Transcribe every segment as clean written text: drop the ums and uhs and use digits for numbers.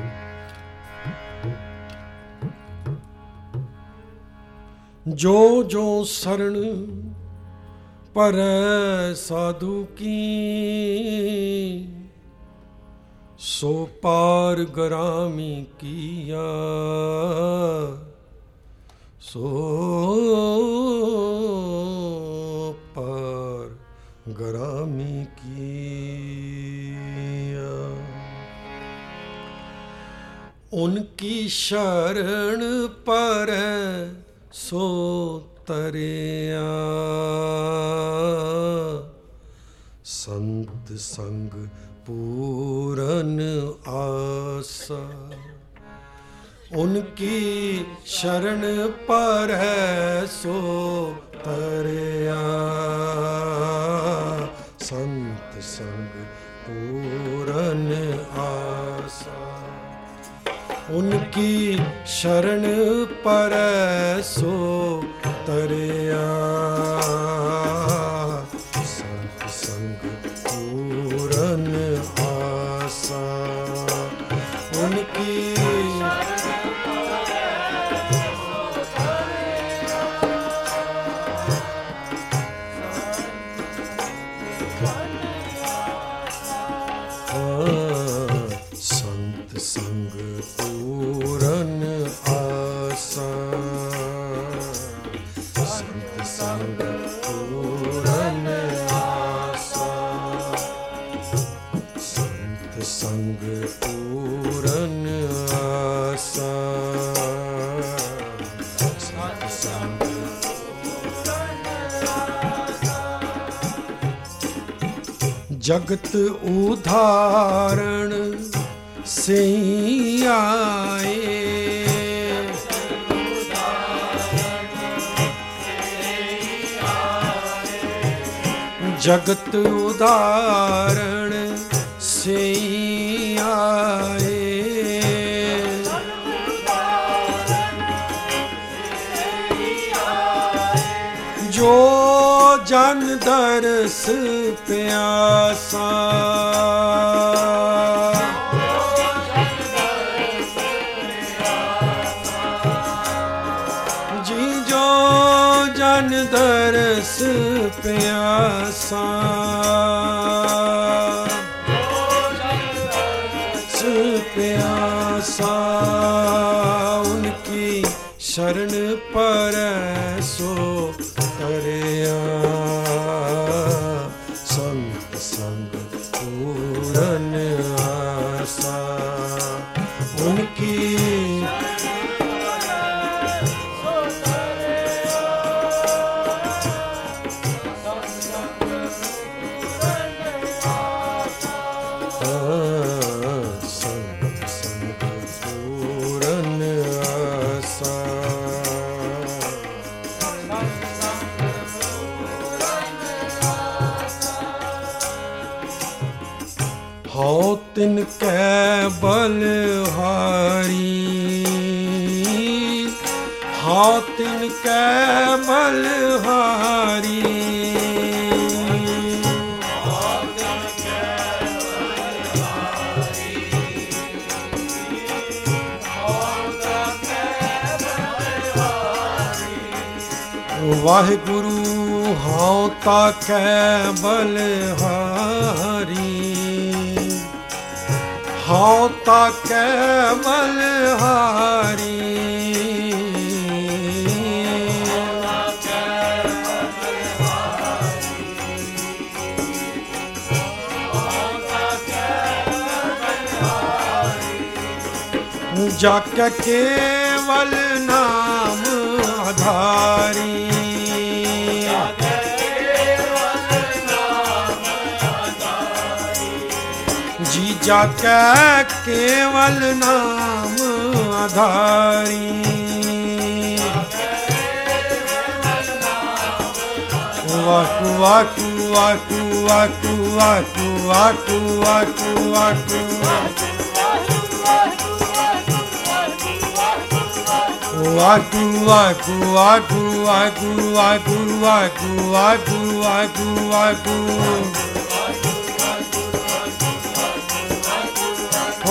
जो जो शरण परै साधु की, सो पार ग्रामी किया, सो पार ग्रामी किया। उनकी शरण परै सो तरिया, संत संग पूरन आसा। उनकी शरण परै सो तरिया, संत संग पूरन आसा। उनकी शरण परै सो तरिया, संत संग पूरन आसा। उनकी संत संग पूरन आसा, संत संग पूरन आसा, संत संग पूरन आसा, संत संग पूरन आसा। जगत उदाहरण से आए, जगत उदाहरण से आए। जो जन दरस प्यासा, जी जो जन दरस प्यासा, प्यासा। उनकी शरण परै सो तरिया, संत संग पूरन आसा। उनकी हौ तिनकै बलहारी, हौ तिनकै बलहारी। वाहिगुरु हौ ताकै बलहारी, हौ ताकै बलहारी। जाके केवल नाम आधारी, जी जाके केवल नाम आधारी। वाकु वाकु वाकु वाकु वाकु वाकु वाकु वाकु वाकु वाकु वाकु वाकु वाकु वाकु वाकु वाकु वाकु।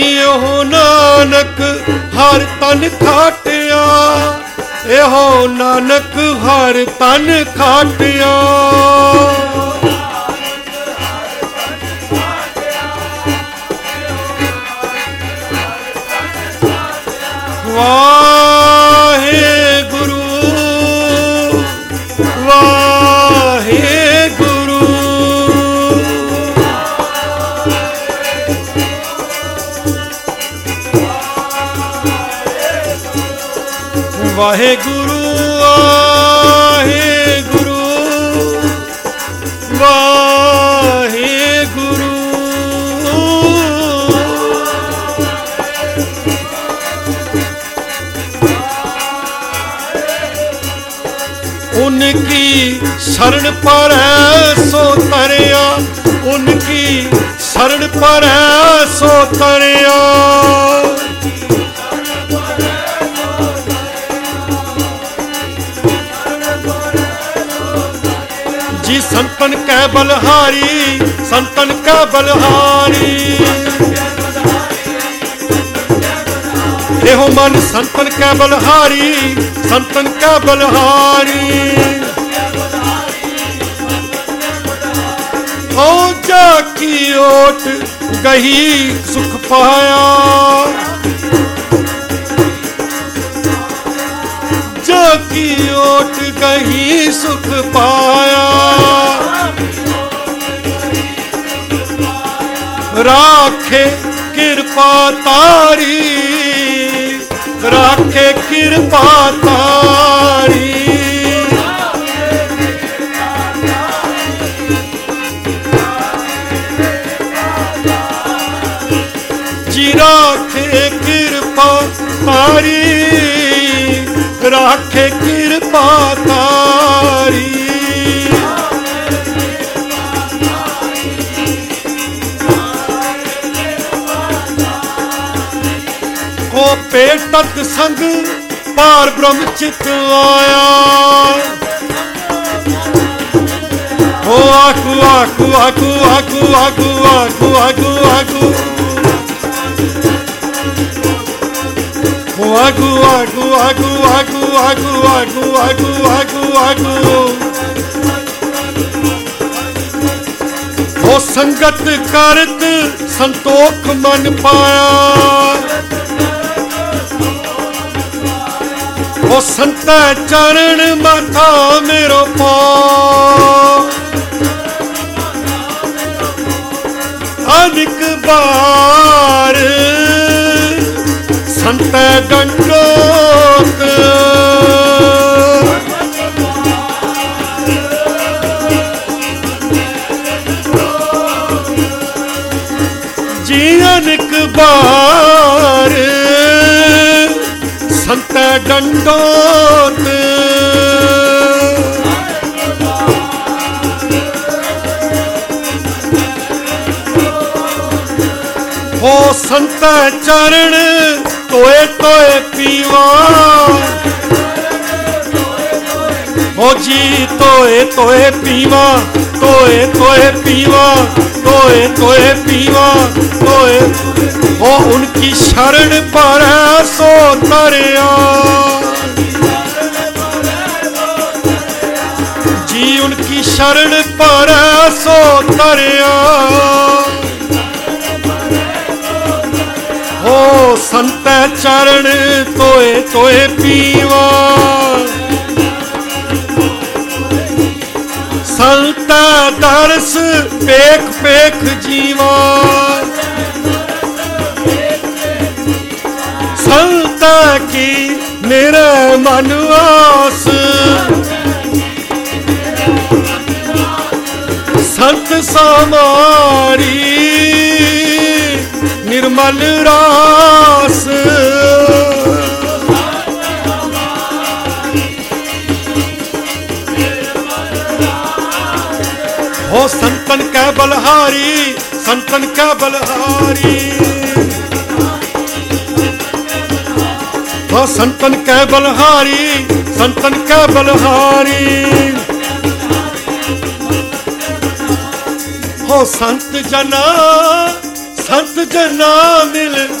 ਇਹੋ ਨਾਨਕ ਹਰ ਤਨ ਖਾਟਿਆ, ਇਹੋ ਨਾਨਕ ਹਰ ਤਨ ਖਾਟਿਆ। ਵਾਹਿਗੁਰੂ ਵਾਹਿਗੁਰੂ ਵਾਹਿਗੁਰੂ ਵਾਹਿਗੁਰੂ ਵਾਹਿਗੁਰੂ। उनकी शरण पर सो तरिया, उनकी शरण पर सो तरिया। जी संतन कै बलहारी, संतन कै बलहारी। एहो मन संतन कै बलहारी, संतन कै बलहारी। ओ जाकी ओट गही सुख पाया, जाकी ओट गही सुख पाया। राखे कृपा तारी, राखे कृपा तारी। जी राखे कृपा तारी, राखे कृपा तारी। को पेटत संग पार ब्रह्म चित आया। ओ आकू आकू आकू आकू आकू आकू आकू आकू आकू आकू आकू आकू आकू आकू आकू आकू आकू। ओ संगत करत संतोख मन पाया। ओ संत चरण माथा मेरो पाओ। अनेक बार संत दंडोत, जी अनेक बार संत दंडोत। हो संत चरण तोए तोए पीवा। हो जी तोए तोए पीवा, तोए तोए पीवा, तोए तोए पीवा, तोए। हो उनकी शरण पर सो तरिया, जी उनकी शरण पर सो तरिया। हो संत चरण तोए तोए पीवा। संत दरस पेख पेख जीवा। संत की मेरा मन आस, संत समारी निर्मल रास। हो संतन कै बलहारी, संतन कै बलहारी। हो संतन कै बलहारी, संतन कै बलहारी। हो संत जना मिल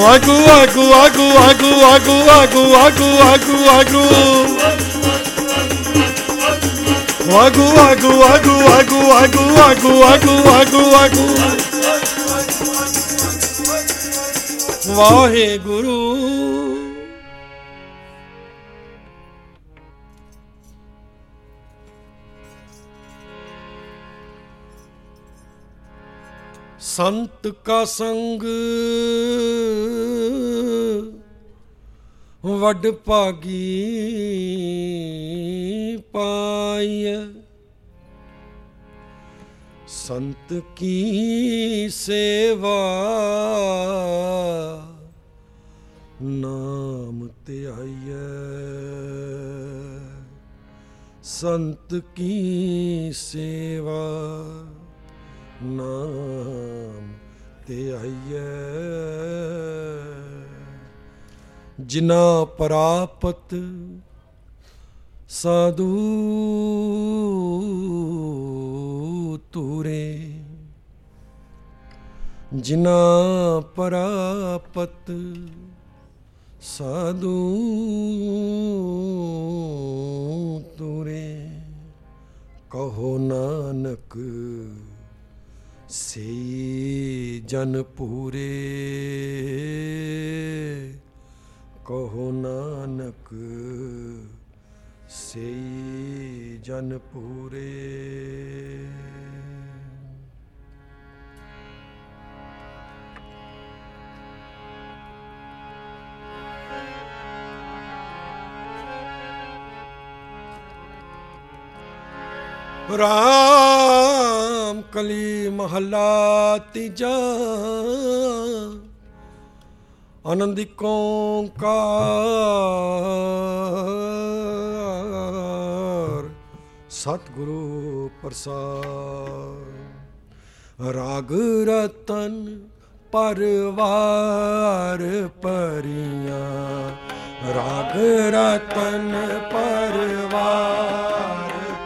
ਵਾਗੂ ਵਾਗੂ ਵਾਗੂ ਵਾਗੂ ਵਾਗੂ ਵਾਗੂ ਵਾਗੂ ਵਾਗੂ ਵਾਗੂ ਵਾਗੂ ਵਾਗੂ ਵਾਗੂ ਵਾਗੂ ਵਾਗੂ ਵਾਗੂ ਵਾਗੂ ਵਾਗੂ ਵਾਗੂ ਵਾਹਿਗੁਰੂ। संत का संग वड भागी पाय, संत की सेवा नाम त्याय, संत की सेवा नाम त्याय। जिना प्रापत साधु तुरे, जिना प्रापत साधु तुरे, कहो नानक से जन पूरे, कहो नानक से जन पूरे। राम कली महला तीजा, आनंदिक ओंकार सतगुरु प्रसाद। राग रतन परवार परियां, राग रतन परवार,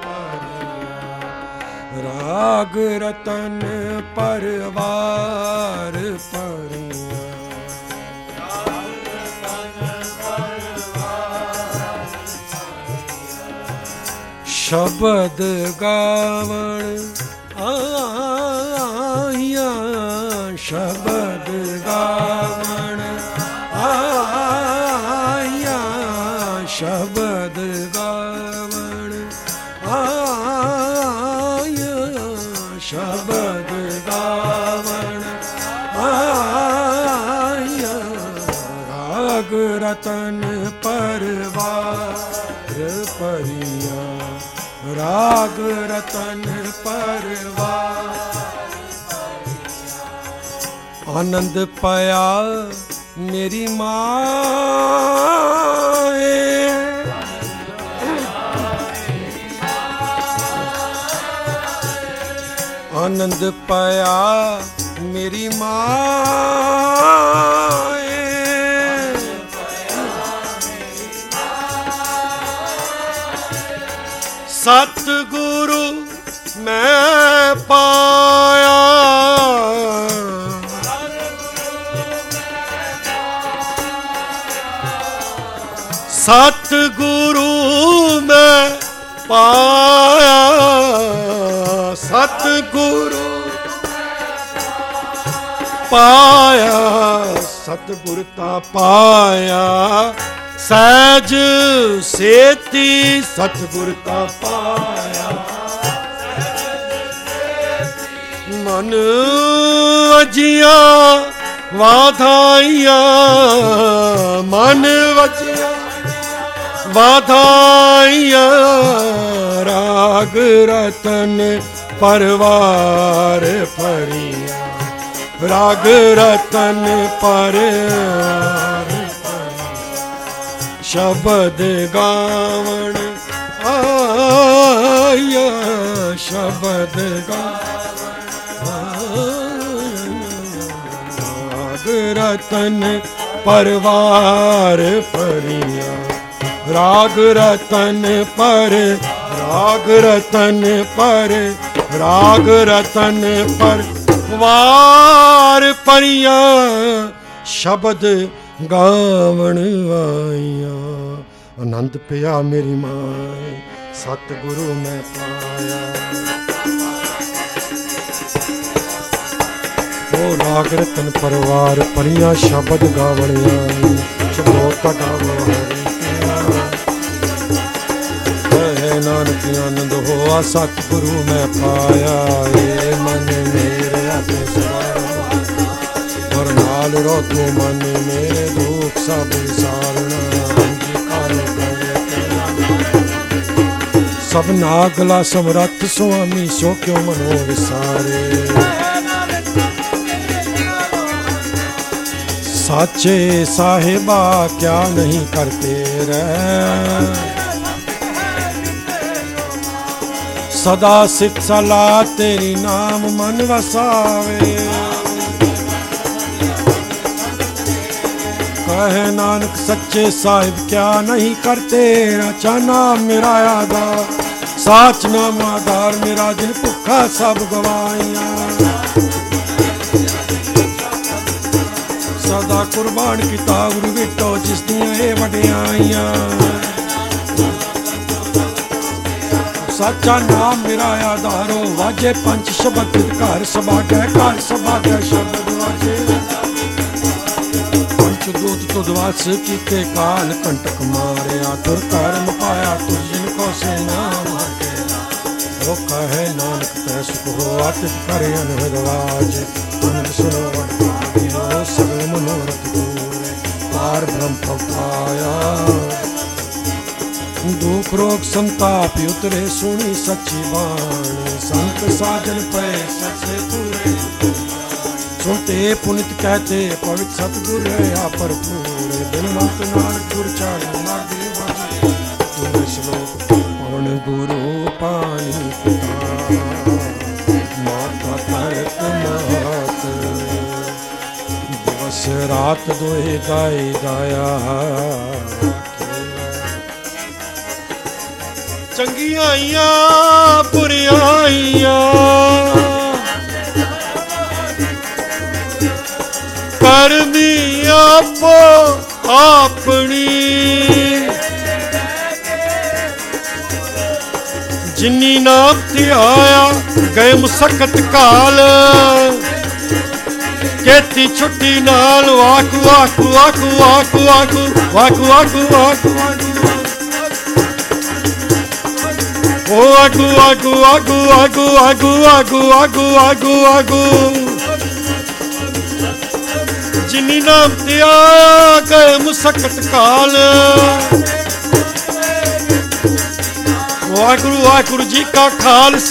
राग रतन परवार परियां, राग रतन परवार परियां। शब्द गावण आया, शब्द गावण आया, शब्द गावण आया, शब्द गावण आया। राग रतन परवार परियां, राग रतन परवार। आनंद पाया मेरी माए, आनंद पाया मेरी माए, सतगुरु मैं पाया, सतगुरु मैं पाया, सतगुरु पाया, सतगुरता पाया, सहज सेती सतगुरता पाया। मन वजिया वाधाइया, मन वजिया वाधाइया। राग रतन परवार परियां, राग रतन परवार परियां। शब्द गावण आया, शब्द गावण आया। राग रतन परवार परियां, राग रतन पर, राग रतन पर, राग रतन पर वार परियां, ਸ਼ਬਦ ਗਾਵਣ ਆਈਆਂ। ਆਨੰਦ ਪਿਆ ਮੇਰੀ ਮਾਏ ਸਤਿਗੁਰੂ ਮੈਂ ਪਾਇਆ। ਉਹ ਰਾਗ ਰਤਨ ਪਰਿਵਾਰ ਪਰੀਆਂ ਸ਼ਬਦ ਗਾਵਣੀਆਂ। ਚਲੋ ਕਟਾਵੋ ਹਰੀ ਕਹਿ ਨਾਨਕ ਆਨੰਦ ਹੋਆ ਸਤਿਗੁਰੂ ਮੈਂ ਪਾਇਆ। ਏ ਮਨ ਮੇਰੇ ਆਪੇ ਸਵਾਰਨਾ ਔਰ ਨਾਲ ਰੋ ਤੂੰ ਮਨ ਮੇਰੇ ਦੁੱਖ ਸਭ ਵਿਸਾਰਨਾ। ਸਭ ਨਾਗਲਾ ਸਮਰੱਥ ਸੁਆਮੀ ਸੋ ਕਿਉ ਮਨੋ ਵਿਸਾਰੇ। ਸਾਚੇ ਸਾਹਿਬਾ ਕਿਆ ਨਹੀਂ ਕਰਤੇ ਰਹਿ। ਸਦਾ ਸਿਫਤ ਸਲਾਹ ਤੇਰੀ ਨਾਮ ਮਨ ਵਸਾਵੇ। ਕਹੇ ਨਾਨਕ ਸੱਚੇ ਸਾਹਿਬ ਕਿਆ ਨਹੀਂ ਕਰਤੇ। ਰਾਚਾ ਨਾਮ ਮੇਰਾ ਆਧਾਰ ਸਾਚ ਨਾਮ ਆਧਾਰ ਮੇਰਾ ਜਿਨ ਭੁੱਖਾ ਸਭ ਗਵਾਈਆਂ। ਸਦਾ ਕੁਰਬਾਨ ਕੀਤਾ ਗੁਰੂ ਵਿਟੋ ਜਿਸ ਦੀਆਂ ਇਹ ਵਡਿਆਈਆਂ। ਸਾਚਾ ਨਾਮ ਮੇਰਾ ਆਧਾਰੋ ਵਾਜੇ ਪੰਜ ਸ਼ਬਦ ਘਰ ਸਭਾਗੈ ਘਰ ਸਭਾਗੈ ਸ਼ਬਦ ਵਾਜੇ। ਪੰਚ ਦੂਤ ਤੁਧ ਵਾਸ ਕੀਤੇ ਕਾਲ ਕੰਟਕ ਮਾਰਿਆ। ਤੁਰ ਕਰਮ ਪਾਇਆ ਤੁਰ ਜਿਨ ਕੋ ਸੇ ਨਾਮ ਹਟਿਆ। ਉਹ ਕਹੇ ਨਾਨਕ ਤੈ ਸੁਖ ਹੋਆ ਤਿਤ ਕਰਿ ਅਨਹਦ ਵਾਜ। ਅਨੰਦ ਸੁਨੋ ਵਡਭਾਗਿਓ ਸਗਲ ਮਨੋਰਥ ਪੂਰੇ। ਪਾਰ ਬ੍ਰਹਮ ਭਵ ਪਾਇਆ ਦੁਖ ਰੋਗ ਸੰਤਾਪ ਉਤਰੇ ਸੁਣੀ ਸੱਚੀ ਬਾਣੀ। ਸੰਤ ਸਾਜਨ ਪਏ ਸੱਚੇ ਪੂਰੇ ਸੁਣਤੇ ਪੁਨਿਤ ਕਹਤੇ ਪਵਿੱਤ ਸਤਿਗੁਰ ਰਹਾ ਭਰਪੂਰ। ਬਿਨ ਮੰਤ ਨਾਨਕ ਗੁਰ ਚਾੜਿ ਮਾਰਦੇ ਵਾਜੇ। ਤੁਮ ਸ਼ਲੋਕ ਪਵਨ ਗੁਰੂ ਪਾਣੀ ਪਿਤਾ ਮਾਤਾ ਧਰਤ ਮਾਤ। ਦਿਵਸ ਰਾਤ ਦੋਏ ਗਾਏ ਗਾਇਆ। ਚੰਗੀਆਂ ਆਈਆਂ ਬੁਰੀਆਂ ਆਈਆਂ ਕਰਨੀ ਆਪੋ ਆਪਣੀ। ਜਿਨੀ ਨਾਮ ਧਿਆਇਆ ਗਏ ਮੁਸਕਤ ਕਾਲ। ਕੀਤੀ ਛੁੱਟੀ ਨਾਲ ਵਾਕ ਵਾਕ ਵਾਕ ਵਾਕ ਵਾਕ ਵਾਕ ਵਾਕ ਵਾਕ ਵਾਕ। ਓ ਆਗੂ ਆਗੂ ਆਗੂ ਆਗੂ ਆਗੂ ਆਗੂ ਆਗੂ ਆਗੂ ਆਗੂ। ਜਿਨੀ ਨਾਮ ਤੇ ਆਇਆ ਗਏ ਮੁਸਕਤ ਕਾਲ। ਵਾਹਿਗੁਰੂ ਵਾਹਿਗੁਰੂ ਜੀ ਕਾ ਖਾਲਸਾ